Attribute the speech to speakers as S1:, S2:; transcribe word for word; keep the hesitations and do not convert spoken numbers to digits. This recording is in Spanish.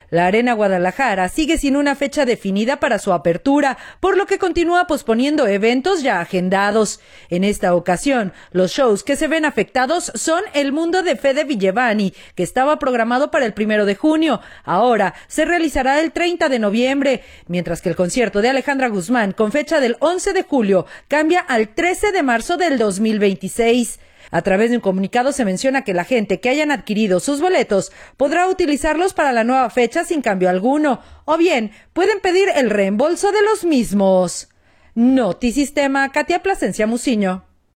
S1: La Arena Guadalajara sigue sin una fecha definida para su apertura, por lo que continúa posponiendo eventos ya agendados. En esta ocasión, los shows que se ven afectados son El Mundo de Fede Villevani, que estaba programado para el primero de junio. Ahora se realizará el treinta de noviembre, mientras que el concierto de Alejandra Guzmán, con fecha del once de julio, cambia al trece de marzo del dos mil veintiséis. A través de un comunicado se menciona que la gente que hayan adquirido sus boletos podrá utilizarlos para la nueva fecha sin cambio alguno, o bien pueden pedir el reembolso de los mismos. Notisistema, Katia Plasencia Muciño.